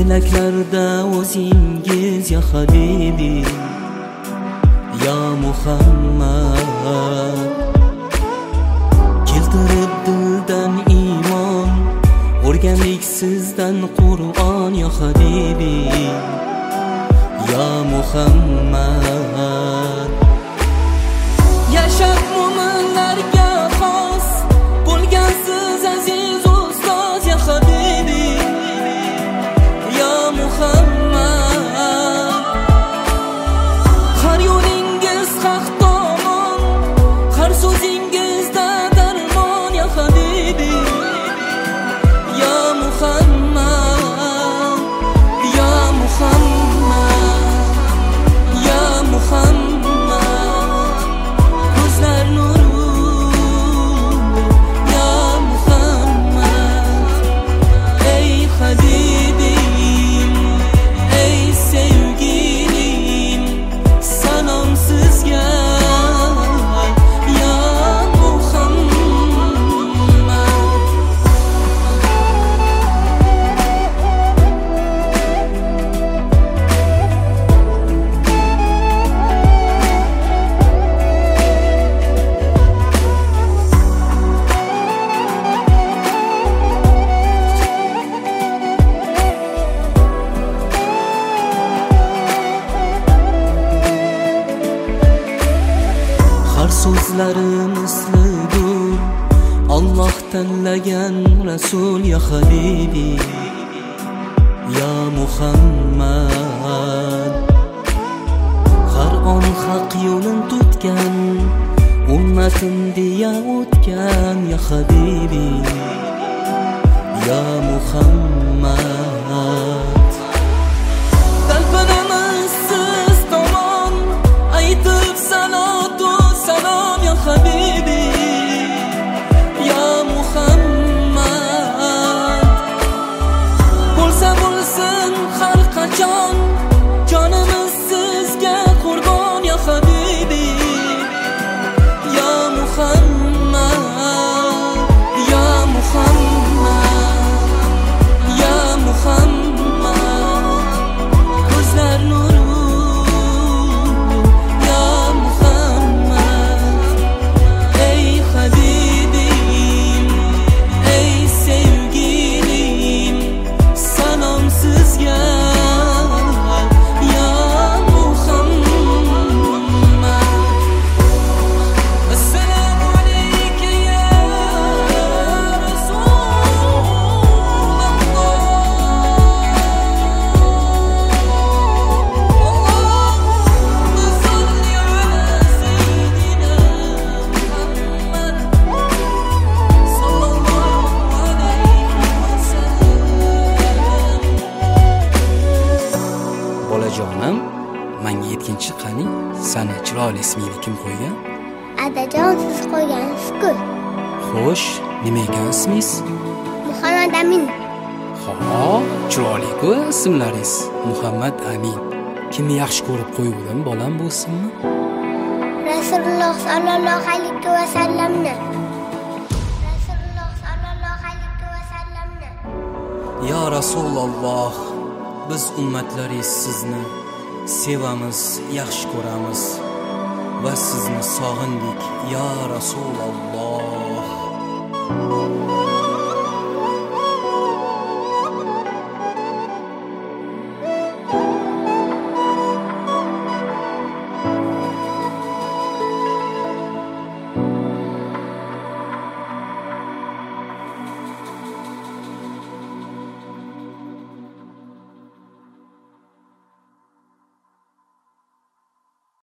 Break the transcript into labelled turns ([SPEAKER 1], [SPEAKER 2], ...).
[SPEAKER 1] Felaklarda o'zingiz ya habibi, ya Muhammad. Keltirib dildan iymon, o'rgandik sizdan Qur'on ya habibi, ya Muhammad. Yashab mu'minlarga xos bo'lgansiz aziz ustoz ya habibi, ya Muhammad. Har yo'lingiz haq tomon, har so'zingizda darmon ya habibi, ya Muhammad, ya Muhammad, ya Muhammad. Ko'zlar nuru, ya Muhammad. Ey habibim, ey sevgilim, salom sizga, ya Muhammad. Har so'zlari mislidur Alloh tanlagan Rasul ya habibi, ya Muhammad. Har on haq yo'lin tutgan, ummatim deya o'tgan ya habibi, ya Muhammad. Talpinamiz siz tomon, aytib salatu salom ya habibi, ya Muhammad. Bo'lsa bo'lsin har qachon, jonimiz sizga qurbon ya habibi, ya Muhammad, ya Muhammad, ya Muhammad. Ko'zlar nuru, ya Muhammad. Ey habibim, ey sevgilim, salom sizga, ya Muhammad. Assalomu alayka ya Rasulullah. Allahumma salli ala sayyidina Muhammad sallallahu alayhi wa sallam.
[SPEAKER 2] Bolajonim, menga 7-chi qaning, sana chiroyli ismingni kim qo'ygan?
[SPEAKER 3] Adajon, siz qo'ygansiz-ku.
[SPEAKER 2] Xo'sh, nima ekan ismingiz?
[SPEAKER 3] Muhammad Amin.
[SPEAKER 2] Ha, chiroyli-ku ismlaringiz. Muhammad Amin. Kimni yaxshi ko'rib qo'yuvdim bolam bu ismni?
[SPEAKER 3] Rasululloh sallallohu alayhi va sallamni. Rasululloh sallallohu alayhi va sallamni.
[SPEAKER 1] Ya Rasululloh, biz ummatlaringiz sizni sevamiz, yaxshi ko'ramiz va sizni sog'indik ya Rasululloh.